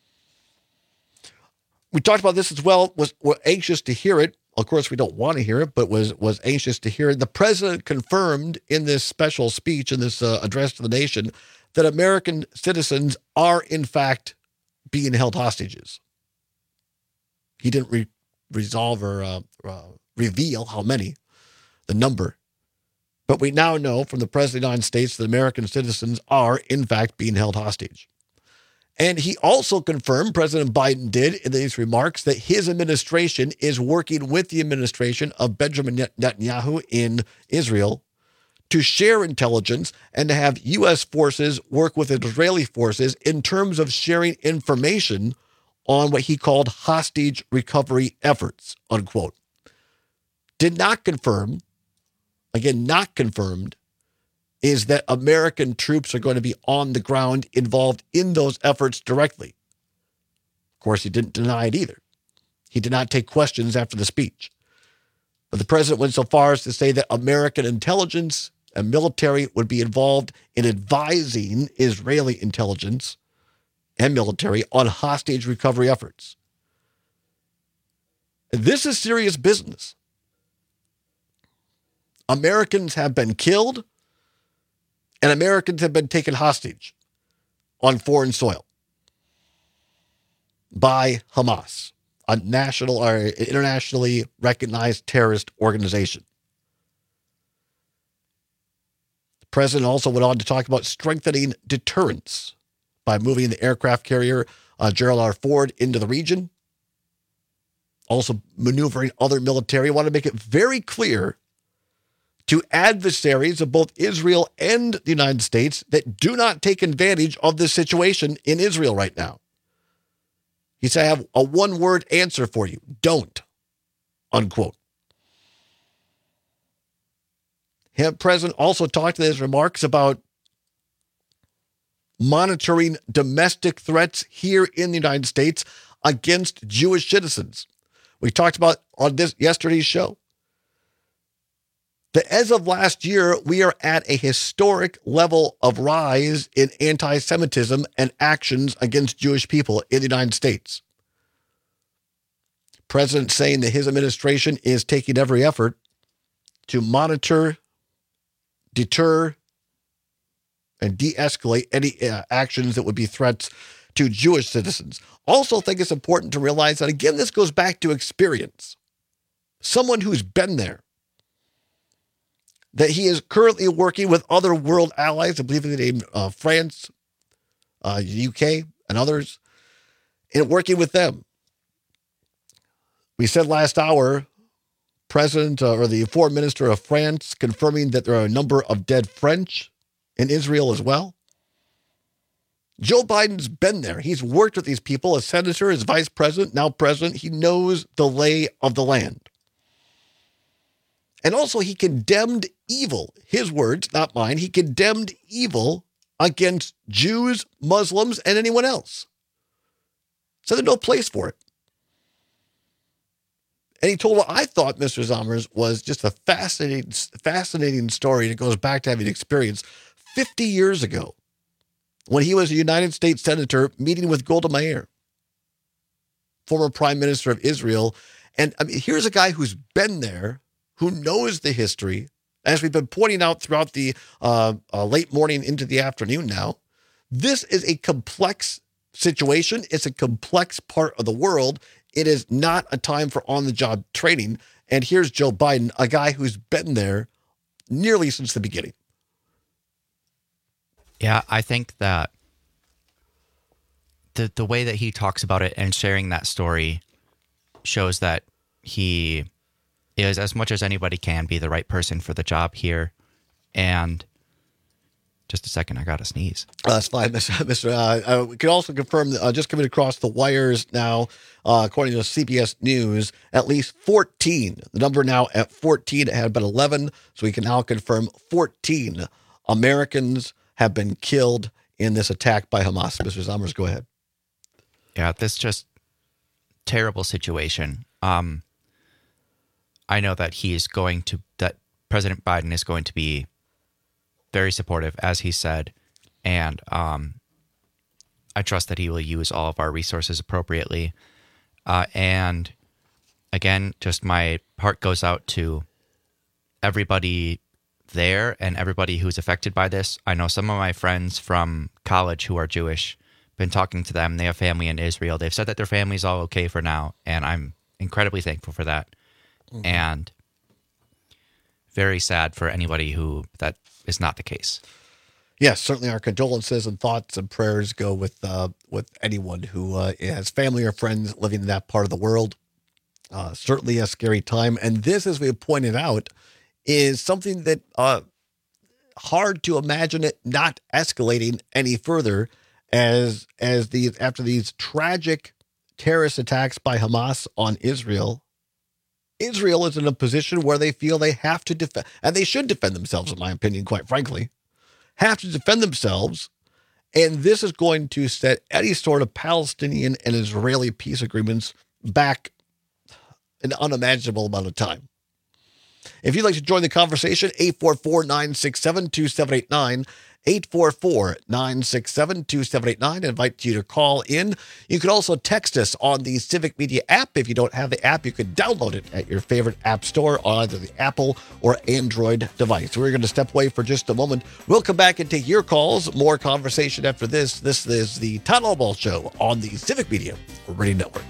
S3: We talked about this as well, was we're anxious to hear it. Of course, we don't want to hear it, but was was anxious to hear it. The president confirmed in this special speech, in this uh, address to the nation, that American citizens are, in fact, being held hostages. He didn't re- resolve or uh, uh, reveal how many, the number. But we now know from the President of the United States that American citizens are, in fact, being held hostage. And he also confirmed, President Biden did in these remarks, that his administration is working with the administration of Benjamin Netanyahu in Israel to share intelligence and to have U S forces work with Israeli forces in terms of sharing information on what he called hostage recovery efforts, unquote. Did not confirm, again, not confirmed, is that American troops are going to be on the ground involved in those efforts directly. Of course, he didn't deny it either. He did not take questions after the speech. But the president went so far as to say that American intelligence and military would be involved in advising Israeli intelligence and military on hostage recovery efforts. This is serious business. Americans have been killed and Americans have been taken hostage on foreign soil by Hamas, a national or internationally recognized terrorist organization. The president also went on to talk about strengthening deterrence by moving the aircraft carrier uh, Gerald R. Ford into the region, also maneuvering other military. I want to make it very clear to adversaries of both Israel and the United States that do not take advantage of this situation in Israel right now. He said, I have a one-word answer for you. Don't, unquote. The president also talked in his remarks about monitoring domestic threats here in the United States against Jewish citizens. We talked about on this yesterday's show that as of last year, we are at a historic level of rise in anti-Semitism and actions against Jewish people in the United States. President saying that his administration is taking every effort to monitor, deter, and de-escalate any uh, actions that would be threats to Jewish citizens. Also think it's important to realize that, again, this goes back to experience. Someone who's been there. That he is currently working with other world allies, I believe they named uh, France, uh, U K, and others, and working with them. We said last hour, President uh, or the Foreign Minister of France confirming that there are a number of dead French in Israel as well. Joe Biden's been there. He's worked with these people as senator, as vice president, now president. He knows the lay of the land. And also he condemned evil, his words, not mine. He condemned evil against Jews, Muslims, and anyone else. So there's no place for it. And he told what I thought, Mister Zommers, was just a fascinating, fascinating story that goes back to having experienced fifty years ago when he was a United States Senator meeting with Golda Meir, former Prime Minister of Israel. And I mean, here's a guy who's been there, who knows the history, as we've been pointing out throughout the uh, uh, late morning into the afternoon now. This is a complex situation. It's a complex part of the world. It is not a time for on-the-job training. And here's Joe Biden, a guy who's been there nearly since the beginning.
S9: Yeah, I think that the the way that he talks about it and sharing that story shows that he is, as much as anybody can, be the right person for the job here. And just a second, I got to sneeze.
S3: Uh, that's fine, Mister Uh, uh, we can also confirm, uh, just coming across the wires now, uh, according to C B S News, at least fourteen. The number now at fourteen. It had been eleven, so we can now confirm fourteen Americans have been killed in this attack by Hamas. Mister Zommers, go ahead.
S9: Yeah, this just terrible situation. Um, I know that he is going to, that President Biden is going to be very supportive, as he said, and um, I trust that he will use all of our resources appropriately. Uh, and again, just my heart goes out to everybody there and everybody who's affected by this. I know some of my friends from college who are Jewish, been talking to them. They have family in Israel. They've said that their family's all okay for now, and I'm incredibly thankful for that. Mm-hmm. And very sad for anybody who that is not the case.
S3: Yes, certainly our condolences and thoughts and prayers go with uh, with anyone who uh, has family or friends living in that part of the world. Uh, certainly a scary time. And this, as we have pointed out, is something that uh, hard to imagine it not escalating any further as as these after these tragic terrorist attacks by Hamas on Israel. Israel is in a position where they feel they have to defend, and they should defend themselves, in my opinion, quite frankly, have to defend themselves. And this is going to set any sort of Palestinian and Israeli peace agreements back an unimaginable amount of time. If you'd like to join the conversation, eight four four, nine six seven, two seven eight nine, eight four four, nine six seven, two seven eight nine. I invite you to call in. You can also text us on the Civic Media app. If you don't have the app, you can download it at your favorite app store on either the Apple or Android device. We're going to step away for just a moment. We'll come back and take your calls. More conversation after this. This is the Todd Albaugh Show on the Civic Media Radio Network.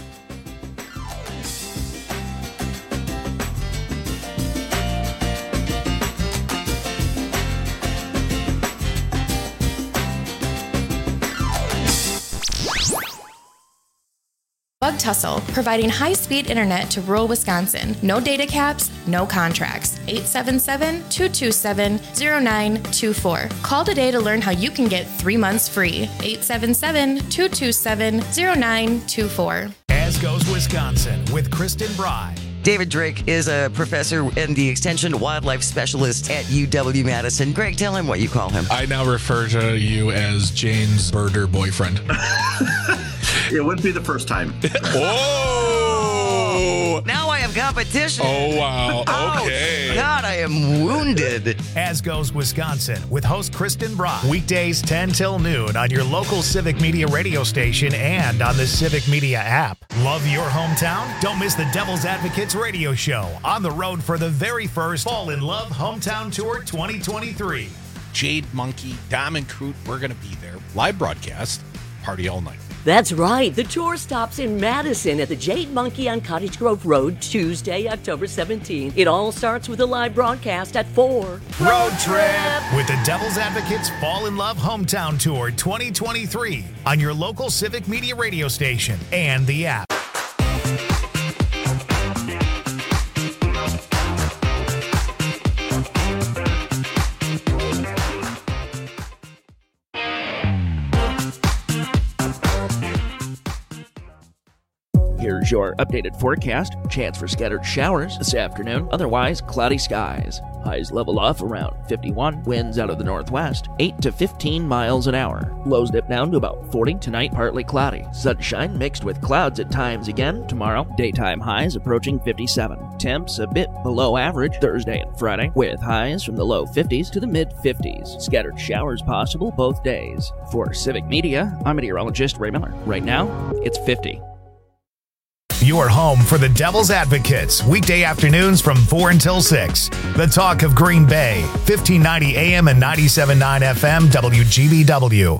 S12: Bug Tussle, providing high-speed internet to rural Wisconsin. No data caps, no contracts. eight seven seven, two two seven, zero nine two four. Call today to learn how you can get three months free. eight seven seven, two two seven, zero nine two four.
S1: As Goes Wisconsin with Kristen Bry.
S13: David Drake is a professor and the extension wildlife specialist at U W Madison. Greg, tell him what you call him.
S14: I now refer to you as Jane's birder boyfriend.
S15: It wouldn't be the first time.
S13: Whoa! Now I have competition.
S14: Oh, wow. Okay.
S13: Oh, God, I am wounded.
S1: As goes Wisconsin with host Kristen Brock. Weekdays ten till noon on your local Civic Media radio station and on the Civic Media app. Love your hometown? Don't miss the Devil's Advocates radio show on the road for the very first Fall in Love Hometown Tour twenty twenty-three.
S4: Jade Monkey, Diamond Crute, we're going to be there. Live broadcast, party all night.
S2: That's right. The tour stops in Madison at the Jade Monkey on Cottage Grove Road, Tuesday, October seventeenth. It all starts with a live broadcast at four.
S1: Road trip with the Devil's Advocates Fall in Love Hometown Tour twenty twenty-three on your local Civic Media radio station and the app.
S8: Here's your updated forecast. Chance for scattered showers this afternoon. Otherwise, cloudy skies. Highs level off around fifty-one. Winds out of the northwest, eight to fifteen miles an hour. Lows dip down to about forty. Tonight, partly cloudy. Sunshine mixed with clouds at times again. Tomorrow, daytime highs approaching fifty-seven. Temps a bit below average Thursday and Friday, with highs from the low fifties to the mid fifties. Scattered showers possible both days. For Civic Media, I'm meteorologist Ray Miller. Right now, it's fifty.
S1: Your home for the Devil's Advocates, weekday afternoons from four until six. The talk of Green Bay, fifteen ninety A M and ninety-seven point nine F M, W G B W.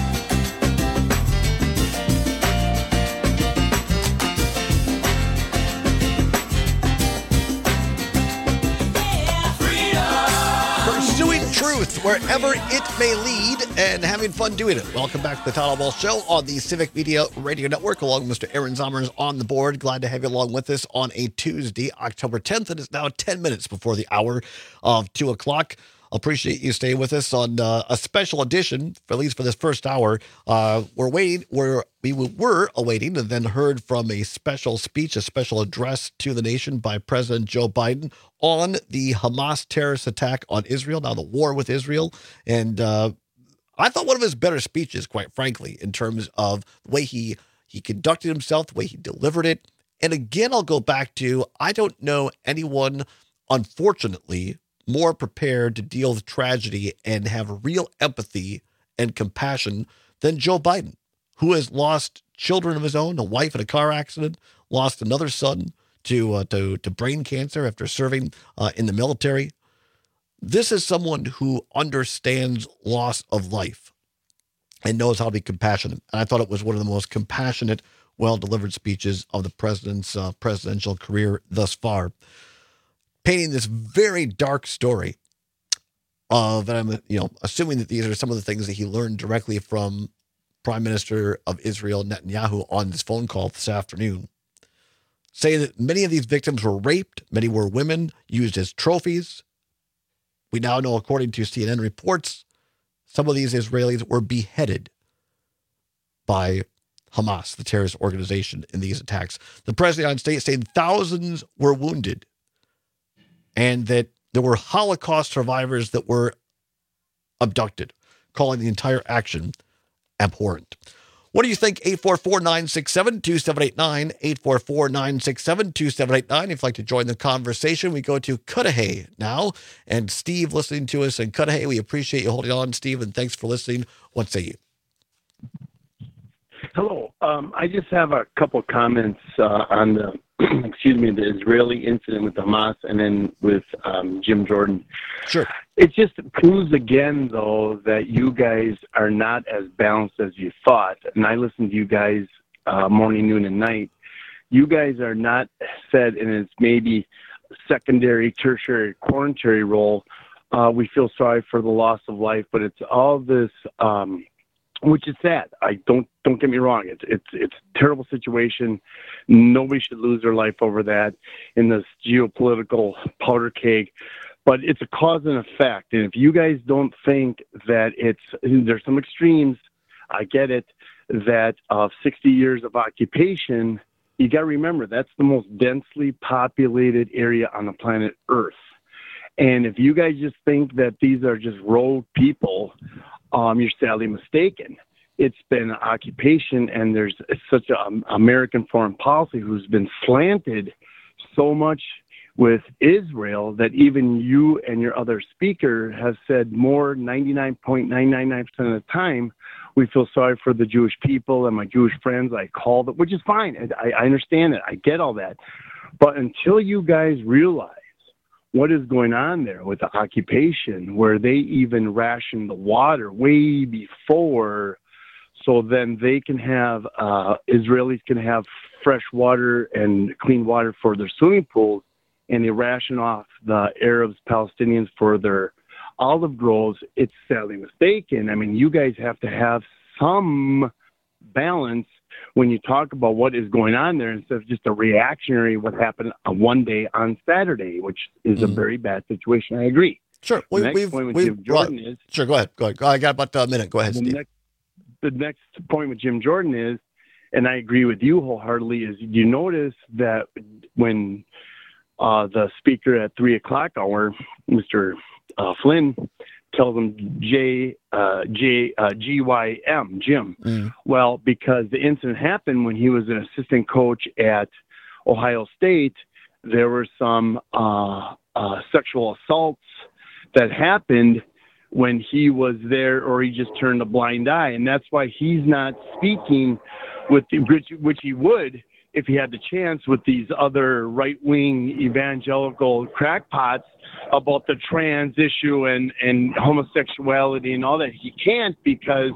S3: Pursuing truth wherever it may lead and having fun doing it. Welcome back to the Todd Ball Show on the Civic Media Radio Network. Along with Mister Aaron Zommers on the board. Glad to have you along with us on a Tuesday, October tenth. It is now ten minutes before the hour of two o'clock. Appreciate you staying with us on uh, a special edition, for at least for this first hour. Uh, we're waiting, we're, we were awaiting and then heard from a special speech, a special address to the nation by President Joe Biden on the Hamas terrorist attack on Israel, now the war with Israel. And uh, I thought one of his better speeches, quite frankly, in terms of the way he, he conducted himself, the way he delivered it. And again, I'll go back to, I don't know anyone, unfortunately, more prepared to deal with tragedy and have real empathy and compassion than Joe Biden, who has lost children of his own, a wife in a car accident, lost another son to uh, to, to brain cancer after serving uh, in the military. This is someone who understands loss of life and knows how to be compassionate. And I thought it was one of the most compassionate, well-delivered speeches of the president's uh, presidential career thus far, painting this very dark story of, and I'm you know assuming that these are some of the things that he learned directly from Prime Minister of Israel Netanyahu on this phone call this afternoon, saying that many of these victims were raped, many were women used as trophies. We now know, according to C N N reports, some of these Israelis were beheaded by Hamas, the terrorist organization, in these attacks. The president of the United States saying thousands were wounded, and that there were Holocaust survivors that were abducted, calling the entire action abhorrent. What do you think? eight four four, nine six seven, two seven eight nine, eight four four, nine six seven, two seven eight nine. If you'd like to join the conversation, we go to Cudahy now. And Steve listening to us in Cudahy, we appreciate you holding on, Steve, and thanks for listening. What say you?
S15: Hello. Um, I just have a couple comments uh, on the, excuse me, the Israeli incident with Hamas and then with um, Jim Jordan.
S3: Sure.
S15: It just proves again, though, that you guys are not as balanced as you thought. And I listen to you guys uh, morning, noon, and night. You guys are not set in its maybe secondary, tertiary, quaternary role. Uh, we feel sorry for the loss of life, but it's all this, um, which is sad. I don't don't get me wrong. It's it's it's a terrible situation. Nobody should lose their life over that in this geopolitical powder keg. But it's a cause and effect. And if you guys don't think that it's, there's some extremes, I get it, that of sixty years of occupation, you got to remember that's the most densely populated area on the planet Earth. And if you guys just think that these are just rogue people, um, you're sadly mistaken. It's been occupation, and there's such an American foreign policy who's been slanted so much with Israel that even you and your other speaker have said more ninety-nine point nine nine nine percent of the time, we feel sorry for the Jewish people and my Jewish friends. I call them, which is fine. I, I understand it. I get all that. But until you guys realize what is going on there with the occupation, where they even ration the water way before, so then they can have, uh, Israelis can have fresh water and clean water for their swimming pools, and they ration off the Arabs, Palestinians for their olive groves, it's sadly mistaken. I mean, you guys have to have some balance when you talk about what is going on there instead of just a reactionary what happened on one day on Saturday, which is mm. a very bad situation. I agree.
S3: Sure. We,
S15: the next
S3: we've,
S15: point with
S3: we've,
S15: Jim Jordan
S3: well,
S15: is...
S3: Sure, go ahead. Go ahead. I got about a minute. Go ahead,
S15: the
S3: Steve.
S15: Next, the next point with Jim Jordan is, and I agree with you wholeheartedly, is you notice that when uh, the speaker at three o'clock hour, Mister Uh, Flynn, tells him J, uh, J, uh, G Y M, Jim. Mm. Well, because the incident happened when he was an assistant coach at Ohio State, there were some uh, uh, sexual assaults that happened when he was there, or he just turned a blind eye. And that's why he's not speaking with the, which, which he would if he had the chance with these other right-wing evangelical crackpots about the trans issue and, and homosexuality and all that. He can't because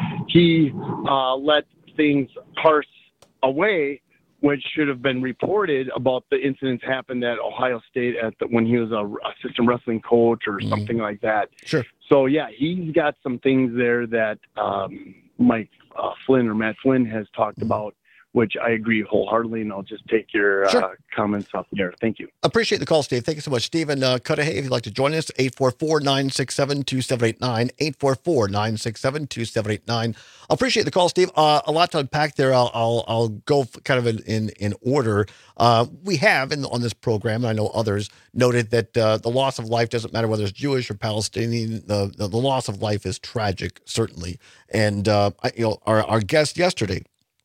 S15: he uh, let things parse away, which should have been reported about the incidents happened at Ohio State at the, when he was a assistant wrestling coach or mm. something like that.
S3: Sure.
S15: So, yeah, he's got some things there that um, Mike uh, Flynn or Matt Flynn has talked mm. about, which I agree wholeheartedly, and I'll just take your
S3: sure.
S15: uh, comments off the air. Thank you.
S3: Appreciate the call, Steve. Thank you so much. Stephen uh, Cudahy, if you'd like to join us, eight four four, nine six seven, two seven eight nine, eight four four, nine six seven, two seven eight nine. Appreciate the call, Steve. Uh, a lot to unpack there. I'll I'll, I'll go kind of in, in, in order. Uh, we have, in, on this program, and I know others, noted that uh, the loss of life doesn't matter whether it's Jewish or Palestinian. The, the, the loss of life is tragic, certainly. And uh, I, you know, our, our guest yesterday,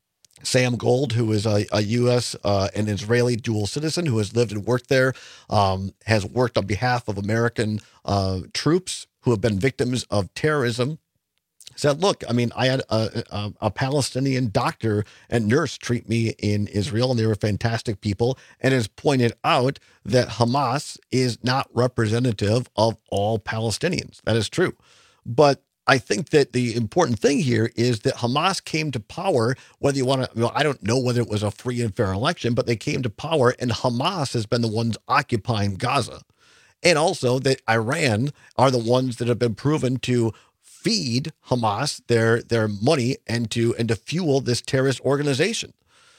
S3: Sam Gold, who is a, a U S uh, and Israeli dual citizen who has lived and worked there, um, has worked on behalf of American uh, troops who have been victims of terrorism, said, look, I mean, I had a, a, a Palestinian doctor and nurse treat me in Israel, and they were fantastic people, and has pointed out that Hamas is not representative of all Palestinians. That is true. But I think that the important thing here is that Hamas came to power, whether you want to, you know, I don't know whether it was a free and fair election, but they came to power, and Hamas has been the ones occupying Gaza. And also that Iran are the ones that have been proven to feed Hamas their their money and to and to fuel this terrorist organization.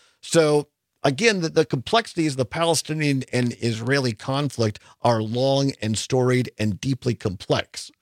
S3: So again, the, the complexities of the Palestinian and Israeli conflict are long and storied and deeply complex.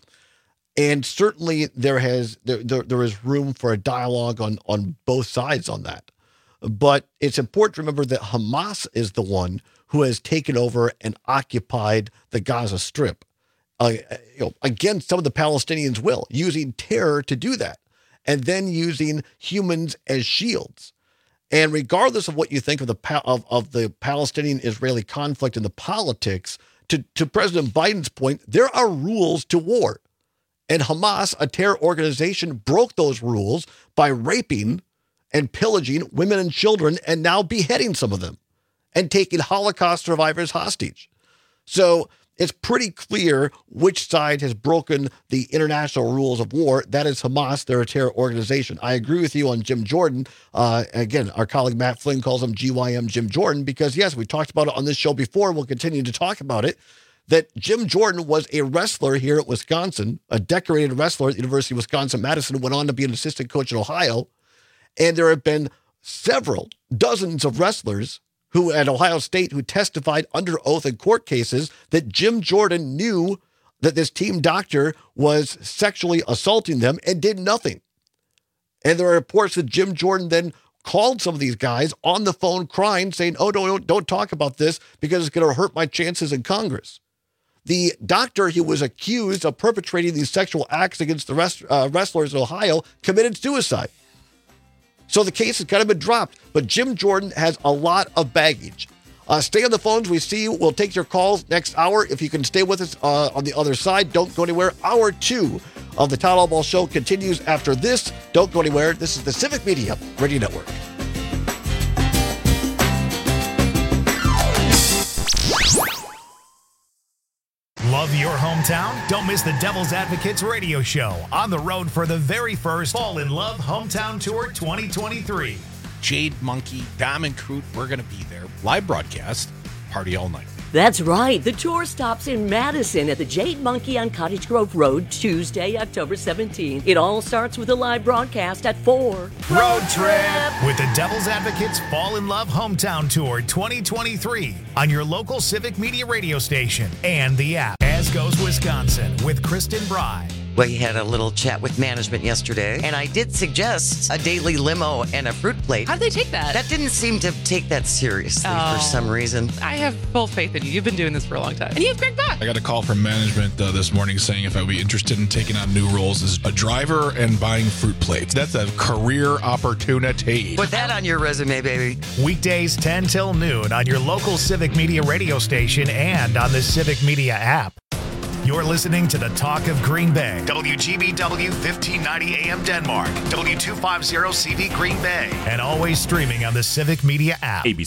S3: And certainly there has there, there there is room for a dialogue on on both sides on that. But it's important to remember that Hamas is the one who has taken over and occupied the Gaza Strip. Uh, you know, against some of the Palestinians' will, using terror to do that, and then using humans as shields. And regardless of what you think of the of, of the Palestinian-Israeli conflict and the politics, to, to President Biden's point, there are rules to war. And Hamas, a terror organization, broke those rules by raping and pillaging women and children and now beheading some of them and taking Holocaust survivors hostage. So it's pretty clear which side has broken the international rules of war. That is Hamas. They're a terror organization. I agree with you on Jim Jordan. Uh, again, our colleague Matt Flynn calls him G Y M Jim Jordan because, yes, we talked about it on this show before. We'll continue to talk about it. That Jim Jordan was a wrestler here at Wisconsin, a decorated wrestler at the University of Wisconsin-Madison, went on to be an assistant coach in Ohio. And there have been several, dozens of wrestlers who at Ohio State who testified under oath in court cases that Jim Jordan knew that this team doctor was sexually assaulting them and did nothing. And there are reports that Jim Jordan then called some of these guys on the phone crying, saying, oh, no, don't, don't talk about this because it's going to hurt my chances in Congress. The doctor who was accused of perpetrating these sexual acts against the rest, uh, wrestlers in Ohio committed suicide. So the case has kind of been dropped, but Jim Jordan has a lot of baggage. Uh, stay on the phones. We see you. We'll take your calls next hour. If you can stay with us uh, on the other side, don't go anywhere. Hour two of the Town Hall Ball Show continues after this. Don't go anywhere. This is the Civic Media Radio Network.
S1: Love your hometown? Don't miss the Devil's Advocates radio show on the road for the very first Fall in Love Hometown Tour twenty twenty-three.
S4: Jade Monkey, Diamond Crute, we're going to be there. Live broadcast, party all night.
S2: That's right. The tour stops in Madison at the Jade Monkey on Cottage Grove Road, Tuesday, October seventeenth. It all starts with a live broadcast at four.
S1: Road trip with the Devil's Advocates Fall in Love Hometown Tour twenty twenty-three on your local Civic Media radio station and the app. As goes Wisconsin with Kristen Bry.
S13: We had a little chat with management yesterday, and I did suggest a daily limo and a fruit plate.
S16: How'd they take that?
S13: That didn't seem to take that seriously
S16: Oh.
S13: for some reason.
S16: I have full faith in you. You've been doing this for a long time. And you have Greg Buck.
S14: I got a call from management uh, this morning saying if I would be interested in taking on new roles as a driver and buying fruit plates. That's a career opportunity.
S13: Put that on your resume, baby.
S1: Weekdays ten till noon on your local Civic Media radio station and on the Civic Media app. You're listening to the Talk of Green Bay. W G B W fifteen ninety A M Denmark. W two fifty C V Green Bay. And always streaming on the Civic Media app.
S17: A B